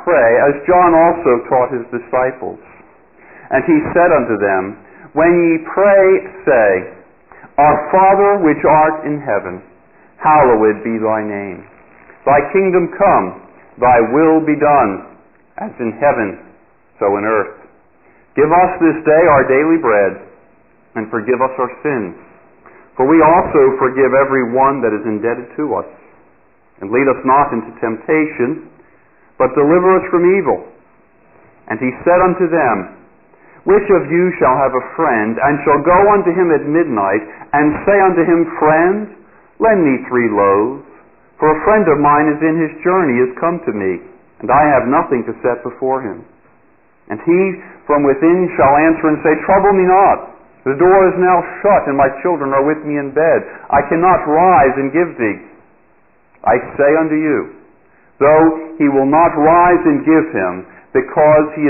pray, as John also taught his disciples. And he said unto them, When ye pray, say, Our Father which art in heaven, hallowed be thy name. Thy kingdom come, thy will be done, as in heaven, so in earth. Give us this day our daily bread, and forgive us our sins, for we also forgive every one that is indebted to us. And lead us not into temptation, but deliver us from evil. And he said unto them, Which of you shall have a friend, and shall go unto him at midnight, and say unto him, Friend, lend me 3 loaves, for a friend of mine is in his journey, is come to me, and I have nothing to set before him. And he from within shall answer and say, Trouble me not. The door is now shut, and my children are with me in bed. I cannot rise and give thee. I say unto you, though he will not rise and give him, because he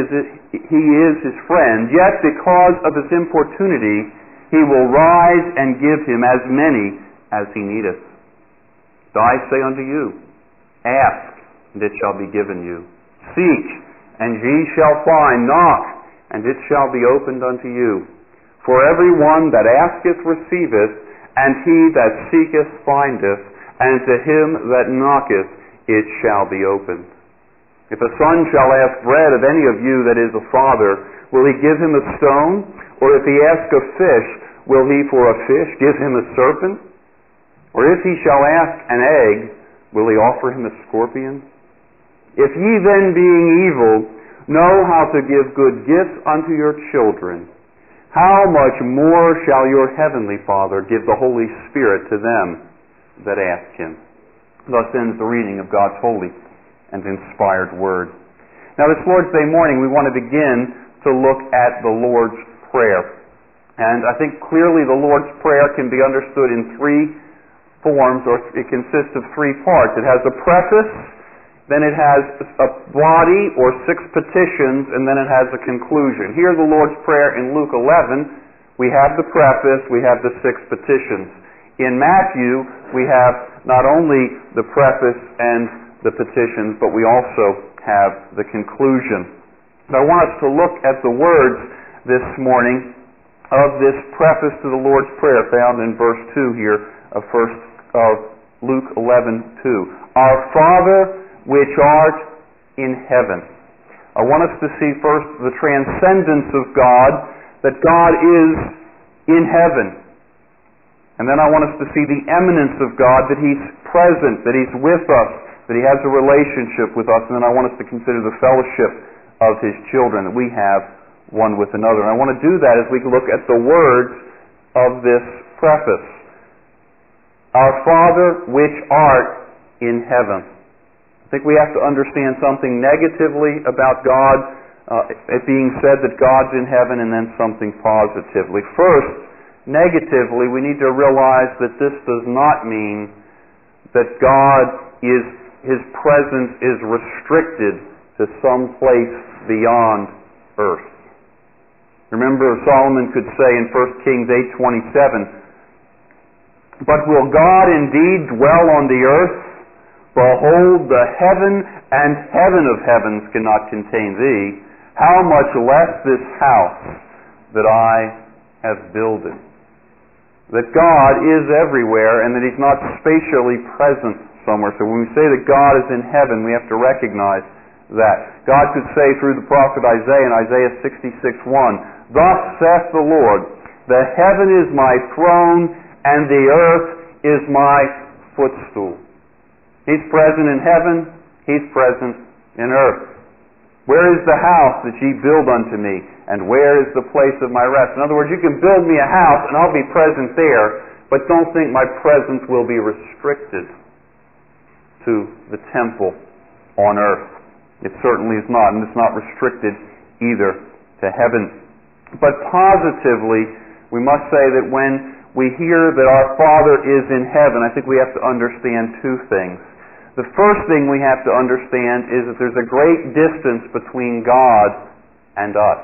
is his friend, yet because of his importunity, he will rise and give him as many as he needeth. So I say unto you, Ask, and it shall be given you. Seek, and ye shall find. Knock, and it shall be opened unto you. For every one that asketh receiveth, and he that seeketh findeth, and to him that knocketh it shall be opened. If a son shall ask bread of any of you that is a father, will he give him a stone? Or if he ask a fish, will he for a fish give him a serpent? Or if he shall ask an egg, will he offer him a scorpion? If ye then, being evil, know how to give good gifts unto your children, how much more shall your heavenly Father give the Holy Spirit to them that ask him? Thus ends the reading of God's holy and inspired word. Now this Lord's Day morning we want to begin to look at the Lord's Prayer. And I think clearly the Lord's Prayer can be understood in 3 forms, or it consists of 3 parts. It has a preface, then it has a body or 6 petitions, and then it has a conclusion. Here the Lord's Prayer in Luke 11, we have the preface, we have the 6 petitions. In Matthew, we have not only the preface and the petitions, but we also have the conclusion. But I want us to look at the words this morning of this preface to the Lord's Prayer found in verse 2 here of Luke 11:2. Our Father which art in heaven. I want us to see first the transcendence of God, that God is in heaven. And then I want us to see the eminence of God, that He's present, that He's with us, that He has a relationship with us. And then I want us to consider the fellowship of His children, that we have one with another. And I want to do that as we look at the words of this preface. Our Father which art in heaven. I think we have to understand something negatively about God, it being said that God's in heaven, and then something positively. First, negatively, we need to realize that this does not mean that His presence is restricted to some place beyond earth. Remember, Solomon could say in 1 Kings 8:27, But will God indeed dwell on the earth? Behold, the heaven and heaven of heavens cannot contain thee. How much less this house that I have builded? That God is everywhere, and that He's not spatially present somewhere. So when we say that God is in heaven, we have to recognize that. God could say through the prophet Isaiah in Isaiah 66:1, Thus saith the Lord, The heaven is my throne, and the earth is my footstool. He's present in heaven, He's present in earth. Where is the house that ye build unto me? And where is the place of my rest? In other words, you can build me a house and I'll be present there, but don't think my presence will be restricted to the temple on earth. It certainly is not, and it's not restricted either to heaven. But positively, we must say that when we hear that our Father is in heaven, I think we have to understand 2 things. The first thing we have to understand is that there's a great distance between God and us.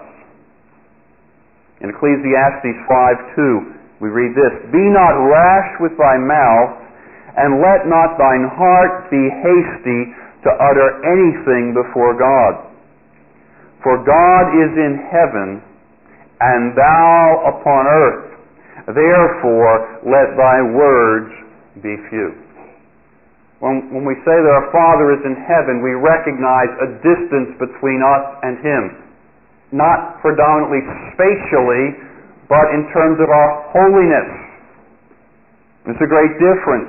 In Ecclesiastes 5:2, we read this, Be not rash with thy mouth, and let not thine heart be hasty to utter anything before God. For God is in heaven, and thou upon earth. Therefore, let thy words be few. When we say that our Father is in heaven, we recognize a distance between us and Him. Not predominantly spatially, but in terms of our holiness. It's a great difference.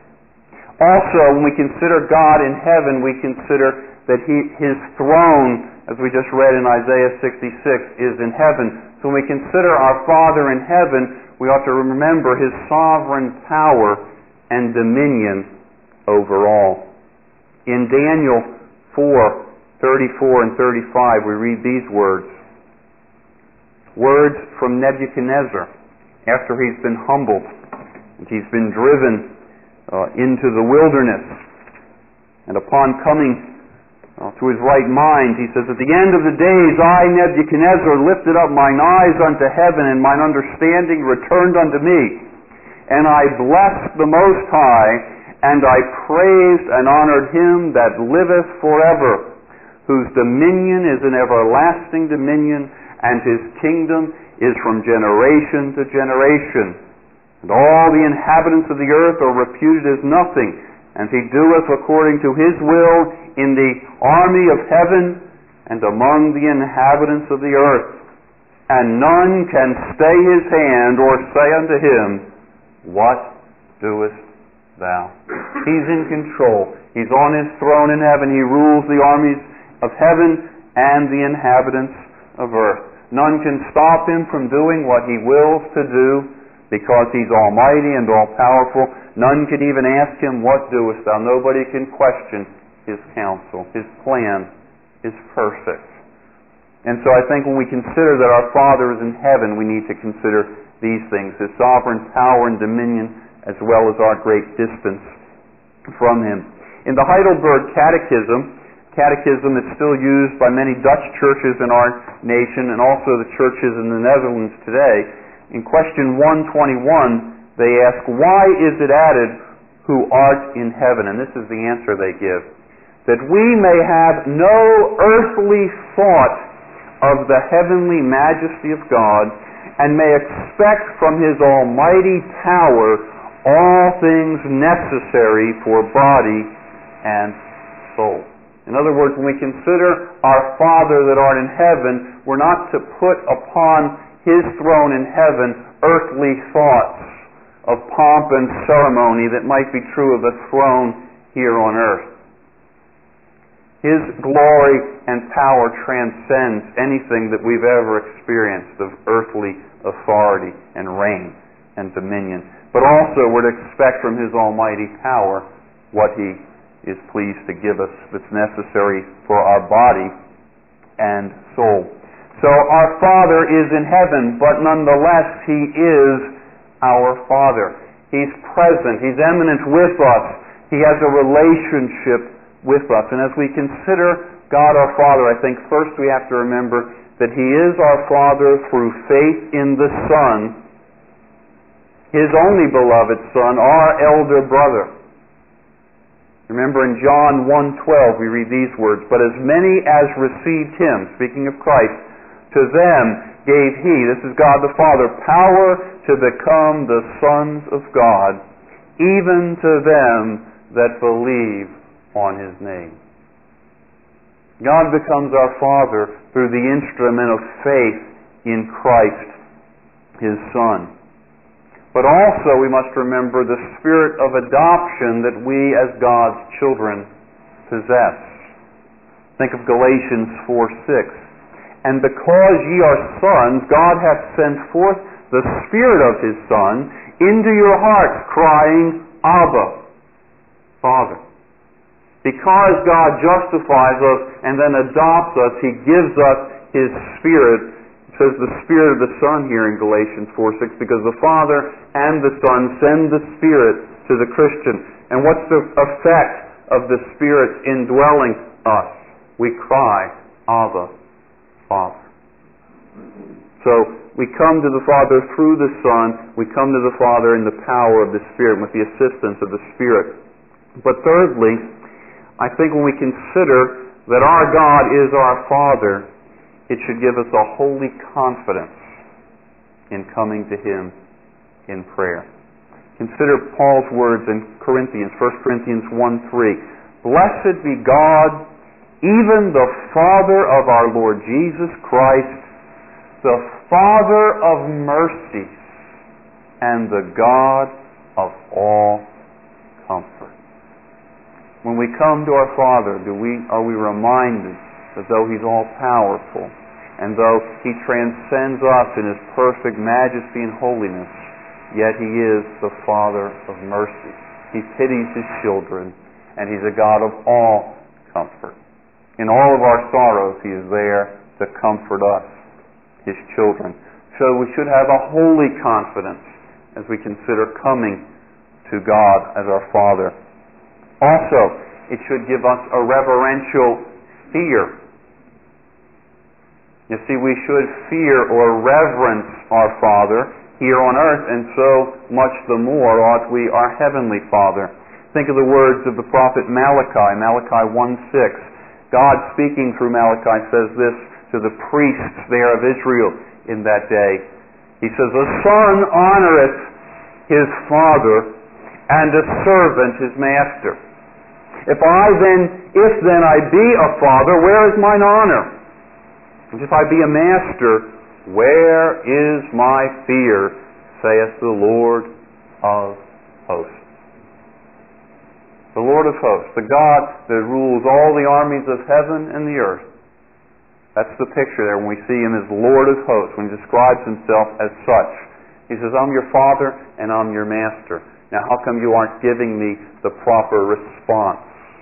Also, when we consider God in heaven, we consider that His throne, as we just read in Isaiah 66, is in heaven. So when we consider our Father in heaven, we ought to remember His sovereign power and dominion over all. In Daniel 4:34 and 35, we read these words. Words from Nebuchadnezzar after he's been humbled and he's been driven into the wilderness. And upon coming to his right mind, he says, "At the end of the days, I, Nebuchadnezzar, lifted up mine eyes unto heaven, and mine understanding returned unto me. And I blessed the Most High, and I praised and honored Him that liveth forever, whose dominion is an everlasting dominion, and His kingdom is from generation to generation. And all the inhabitants of the earth are reputed as nothing, and He doeth according to His will in the army of heaven and among the inhabitants of the earth. And none can stay His hand or say unto Him, What doest thou?" He's in control. He's on His throne in heaven. He rules the armies of heaven and the inhabitants of earth. None can stop Him from doing what He wills to do, because He's almighty and all-powerful. None can even ask Him, "What doest thou?" Nobody can question His counsel. His plan is perfect. And so I think when we consider that our Father is in heaven, we need to consider these things: His sovereign power and dominion, as well as our great distance from Him. In the Heidelberg Catechism that's still used by many Dutch churches in our nation and also the churches in the Netherlands today, in question 121, they ask, "Why is it added, who art in heaven?" And this is the answer they give: "That we may have no earthly thought of the heavenly majesty of God, and may expect from His almighty power all things necessary for body and soul." In other words, when we consider our Father that art in heaven, we're not to put upon His throne in heaven earthly thoughts of pomp and ceremony that might be true of the throne here on earth. His glory and power transcends anything that we've ever experienced of earthly authority and reign and dominion. But also we're to expect from His almighty power what He is pleased to give us that's necessary for our body and soul. So our Father is in heaven, but nonetheless He is our Father. He's present. He's eminent with us. He has a relationship with us. And as we consider God our Father, I think first we have to remember that He is our Father through faith in the Son, His only beloved Son, our elder brother. Remember in John 1:12 we read these words, "But as many as received Him," speaking of Christ, "to them gave He," this is God the Father, "power to become the sons of God, even to them that believe on His name." God becomes our Father through the instrument of faith in Christ, His Son. But also we must remember the spirit of adoption that we as God's children possess. Think of Galatians 4:6. "And because ye are sons, God hath sent forth the Spirit of His Son into your hearts, crying, Abba, Father." Because God justifies us and then adopts us, He gives us His Spirit. It says the Spirit of the Son here in Galatians 4:6, because the Father and the Son send the Spirit to the Christian. And what's the effect of the Spirit's indwelling us? We cry, Abba, Father. So we come to the Father through the Son. We come to the Father in the power of the Spirit, with the assistance of the Spirit. But thirdly, I think when we consider that our God is our Father, it should give us a holy confidence in coming to Him in prayer. Consider Paul's words in Corinthians, 1 Corinthians 1:3. Blessed be God, even the Father of our Lord Jesus Christ, the Father of mercies, and the God of all comfort. When we come to our Father, are we reminded that though He's all-powerful, and though He transcends us in His perfect majesty and holiness, yet He is the Father of mercy. He pities His children, and He's a God of all comfort. In all of our sorrows, He is there to comfort us, His children. So we should have a holy confidence as we consider coming to God as our Father. Also, it should give us a reverential fear. You see, we should fear or reverence our Father here on earth, and so much the more ought we our Heavenly Father. Think of the words of the prophet Malachi, Malachi 1:6. God speaking through Malachi says this to the priests there of Israel in that day. He says, "A son honoreth his father, and a servant his master. If then I be a father, where is mine honor? And if I be a master, where is my fear, saith the Lord of hosts." The Lord of hosts, the God that rules all the armies of heaven and the earth. That's the picture there when we see Him as Lord of hosts, when He describes Himself as such. He says, "I'm your Father and I'm your Master." Now, how come you aren't giving me the proper response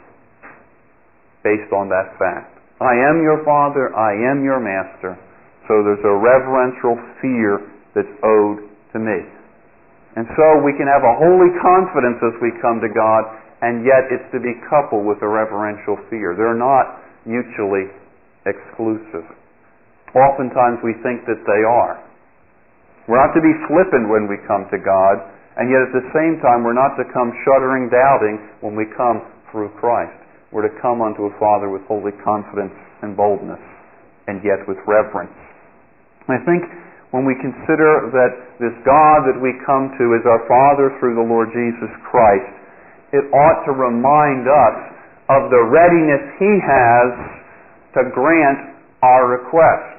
based on that fact? I am your Father, I am your Master. So there's a reverential fear that's owed to me. And so we can have a holy confidence as we come to God, and yet it's to be coupled with a reverential fear. They're not mutually exclusive. Oftentimes we think that they are. We're not to be flippant when we come to God, and yet at the same time we're not to come shuddering, doubting when we come through Christ. We're to come unto a Father with holy confidence and boldness, and yet with reverence. I think when we consider that this God that we come to is our Father through the Lord Jesus Christ, it ought to remind us of the readiness He has to grant our requests.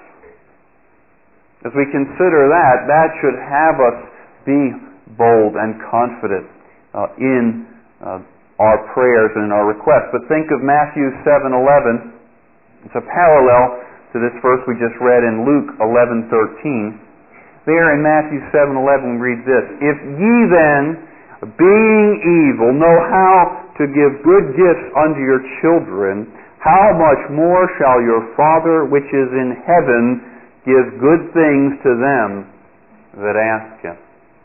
As we consider that should have us be bold and confident in our prayers and in our requests. But think of Matthew 7:11. It's a parallel to this verse we just read in Luke 11:13. There in Matthew 7:11 we read this: "If ye then, being evil, know how to give good gifts unto your children, how much more shall your Father which is in heaven give good things to them that ask Him."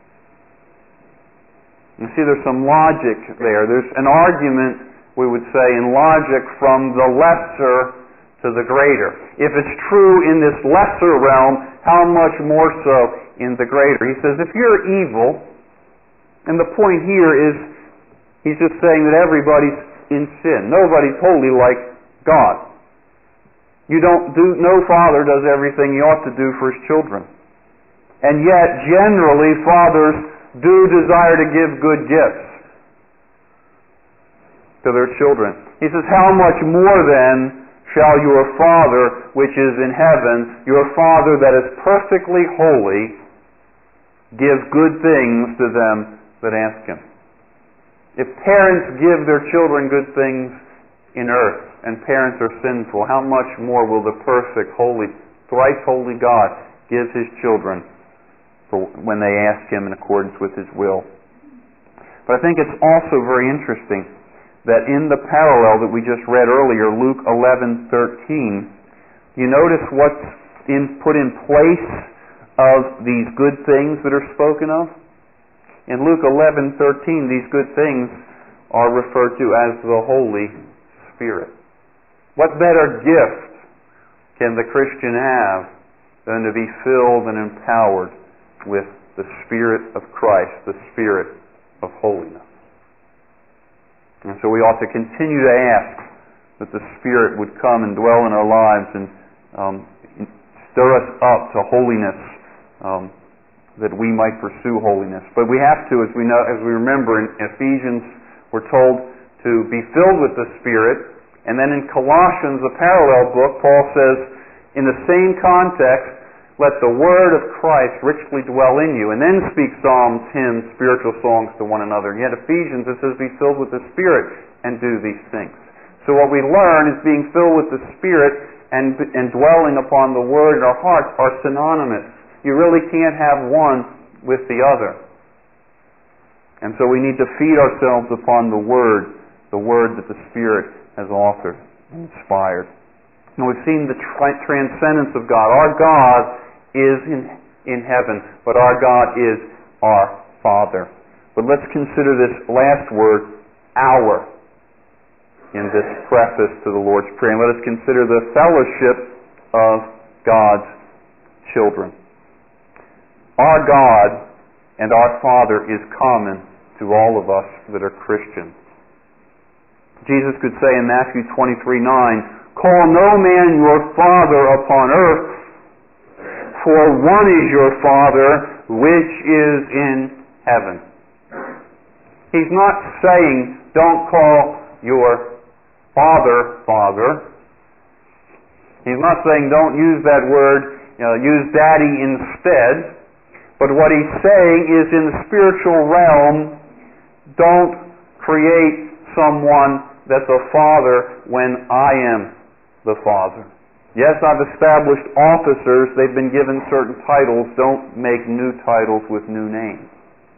You see, there's some logic there. There's an argument, we would say, in logic from the lesser to the greater. If it's true in this lesser realm, how much more so in the greater? He says, if you're evil, and the point here is, he's just saying that everybody's in sin. Nobody's holy like God. No father does everything he ought to do for his children. And yet, generally, fathers do desire to give good gifts to their children. He says, how much more then shall your Father which is in heaven, your Father that is perfectly holy, give good things to them that ask Him. If parents give their children good things in earth, and parents are sinful, how much more will the perfect, holy, thrice holy God give His children when they ask Him in accordance with His will? But I think it's also very interesting that in the parallel that we just read earlier, Luke 11:13, you notice what's put in place of these good things that are spoken of? In Luke 11:13, these good things are referred to as the Holy Spirit. What better gift can the Christian have than to be filled and empowered with the Spirit of Christ, the Spirit of holiness? And so we ought to continue to ask that the Spirit would come and dwell in our lives and stir us up to holiness, that we might pursue holiness. But we have to, as we remember in Ephesians, we're told to be filled with the Spirit. And then in Colossians, a parallel book, Paul says, in the same context, let the word of Christ richly dwell in you. And then speak psalms, hymns, spiritual songs to one another. And yet Ephesians, it says, be filled with the Spirit and do these things. So what we learn is being filled with the Spirit and dwelling upon the word in our hearts are synonymous. You really can't have one with the other. And so we need to feed ourselves upon the word that the Spirit has authored and inspired. And we've seen the transcendence of God. Our God is in heaven, but our God is our Father. But let's consider this last word, our, in this preface to the Lord's Prayer. And let us consider the fellowship of God's children. Our God and our Father is common to all of us that are Christians. Jesus could say in Matthew 23:9, call no man your father upon earth, for one is your Father which is in heaven. He's not saying don't call your Father, Father. He's not saying don't use that word, use Daddy instead. But what he's saying is in the spiritual realm, don't create someone that's a father when I am the Father. Yes, I've established officers. They've been given certain titles. Don't make new titles with new names.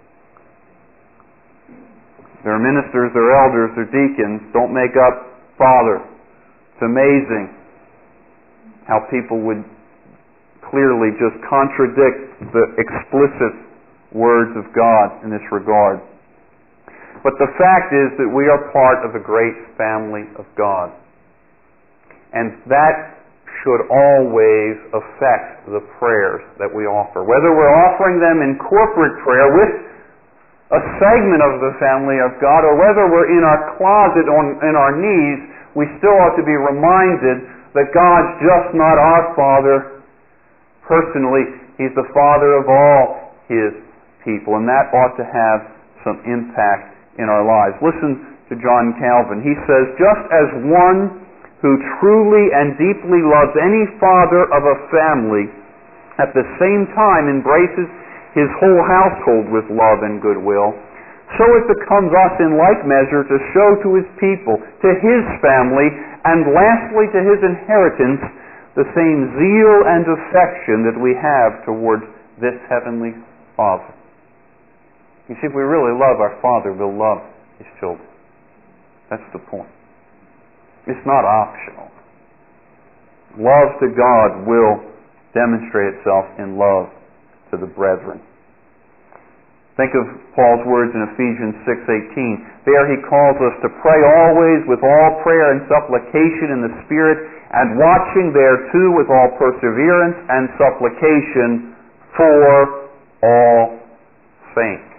There are ministers, there are elders, there are deacons. Don't make up Father. It's amazing how people would clearly just contradict the explicit words of God in this regard. But the fact is that we are part of a great family of God. And that should always affect the prayers that we offer. Whether we're offering them in corporate prayer with a segment of the family of God, or whether we're in our closet in our knees, we still ought to be reminded that God's just not our Father personally. He's the Father of all His people, and that ought to have some impact in our lives. Listen to John Calvin. He says, just as one who truly and deeply loves any father of a family at the same time embraces his whole household with love and goodwill, so it becomes us in like measure to show to his people, to his family, and lastly to his inheritance, the same zeal and affection that we have towards this heavenly Father. You see, if we really love our Father, we'll love His children. That's the point. It's not optional. Love to God will demonstrate itself in love to the brethren. Think of Paul's words in Ephesians 6:18. There he calls us to pray always with all prayer and supplication in the Spirit, and watching thereto with all perseverance and supplication for all saints.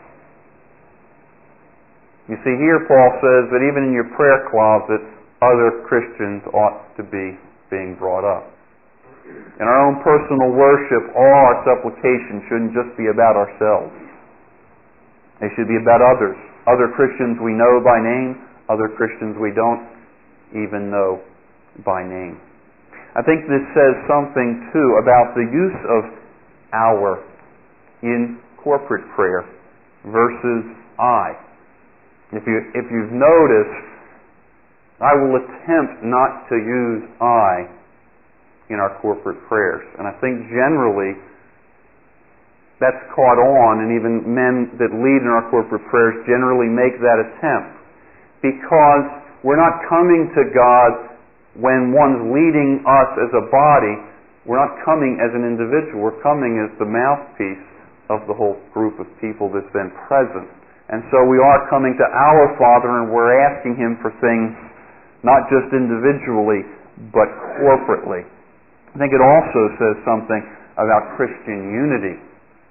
You see, here Paul says that even in your prayer closet, other Christians ought to be being brought up. In our own personal worship, all our supplications shouldn't just be about ourselves. They should be about others. Other Christians we know by name, other Christians we don't even know by name. I think this says something, too, about the use of our in corporate prayer versus I. If you've noticed, I will attempt not to use I in our corporate prayers. And I think generally that's caught on, and even men that lead in our corporate prayers generally make that attempt. Because we're not coming to God when one's leading us as a body. We're not coming as an individual. We're coming as the mouthpiece of the whole group of people that's been present. And so we are coming to our Father, and we're asking Him for things not just individually, but corporately. I think it also says something about Christian unity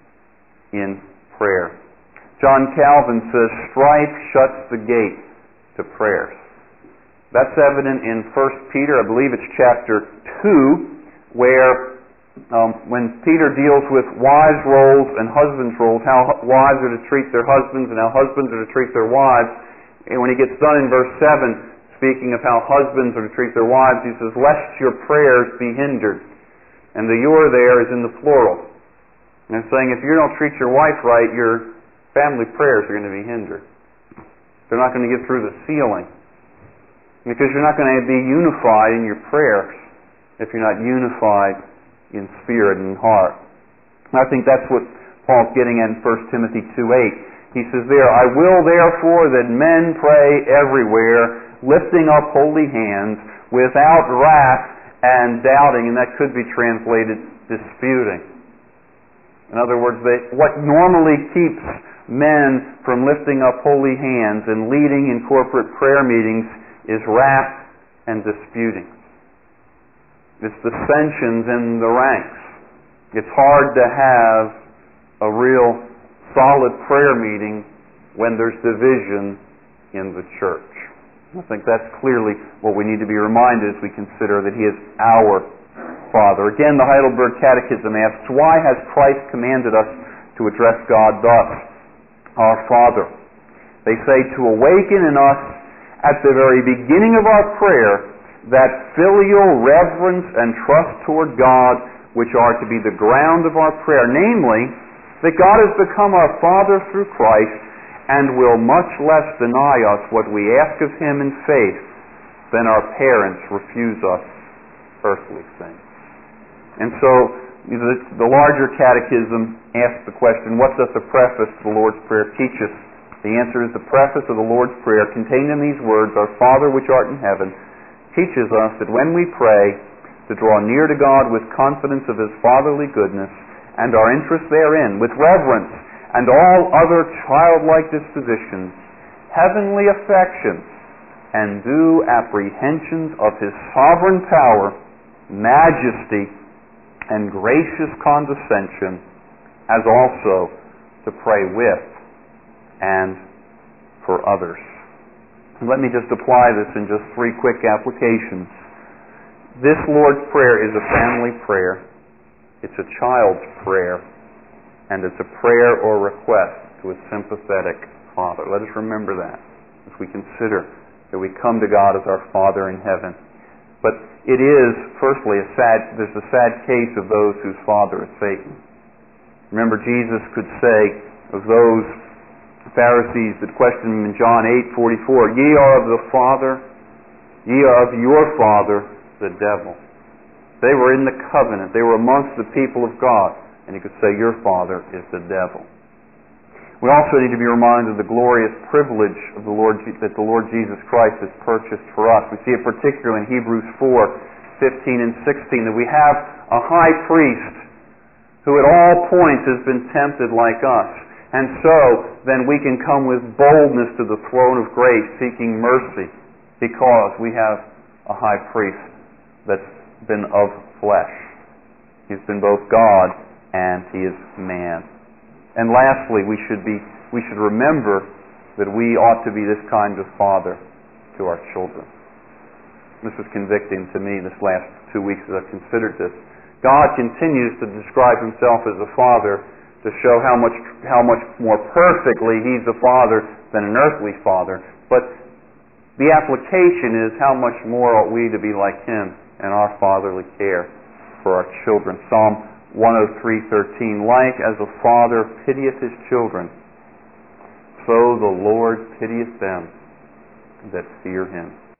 in prayer. John Calvin says, strife shuts the gate to to prayers. That's evident in 1 Peter, I believe it's chapter 2, where when Peter deals with wives' roles and husbands' roles, how wives are to treat their husbands and how husbands are to treat their wives, and when he gets done in verse 7, speaking of how husbands are to treat their wives, he says, "Lest your prayers be hindered." And the "your" there is in the plural. And it's saying if you don't treat your wife right, your family prayers are going to be hindered. They're not going to get through the ceiling. Because you're not going to be unified in your prayers if you're not unified in spirit and heart. And I think that's what Paul's getting at in 1 Timothy 2:8. He says there, "I will therefore that men pray everywhere, lifting up holy hands, without wrath and doubting," and that could be translated disputing. In other words, what normally keeps men from lifting up holy hands and leading in corporate prayer meetings is wrath and disputing. It's dissensions in the ranks. It's hard to have a real solid prayer meeting when there's division in the church. I think that's clearly what we need to be reminded as we consider that He is our Father. Again, the Heidelberg Catechism asks, why has Christ commanded us to address God thus, our Father? They say to awaken in us at the very beginning of our prayer that filial reverence and trust toward God which are to be the ground of our prayer, namely, that God has become our Father through Christ and will much less deny us what we ask of Him in faith than our parents refuse us earthly things. And so the larger catechism asks the question, what does the preface to the Lord's Prayer teach us? The answer is the preface of the Lord's Prayer contained in these words, "Our Father which art in heaven," teaches us that when we pray to draw near to God with confidence of His fatherly goodness and our interest therein, with reverence and all other childlike dispositions, heavenly affections, and due apprehensions of His sovereign power, majesty, and gracious condescension, as also to pray with and for others. Let me just apply this in just 3 quick applications. This Lord's Prayer is a family prayer. It's a child's prayer. And it's a prayer or request to a sympathetic Father. Let us remember that as we consider that we come to God as our Father in heaven. But it is, firstly, there's a sad case of those whose father is Satan. Remember, Jesus could say of those Pharisees that questioned Him in John 8:44, "Ye are of the Father, ye are of your father, the devil." They were in the covenant. They were amongst the people of God. And He could say, "Your father is the devil." We also need to be reminded of the glorious privilege of that the Lord Jesus Christ has purchased for us. We see it particularly in Hebrews 4:15 and 16, that we have a high priest who at all points has been tempted like us. And so, then we can come with boldness to the throne of grace, seeking mercy, because we have a high priest that's been of flesh. He's been both God and He is man. And lastly, we should remember that we ought to be this kind of father to our children. This was convicting to me this last 2 weeks as I've considered this. God continues to describe Himself as a father to show how much more perfectly He's a father than an earthly father. But the application is how much more ought we to be like Him in our fatherly care for our children. Psalm 103:13, "Like as a father pitieth his children, so the Lord pitieth them that fear Him."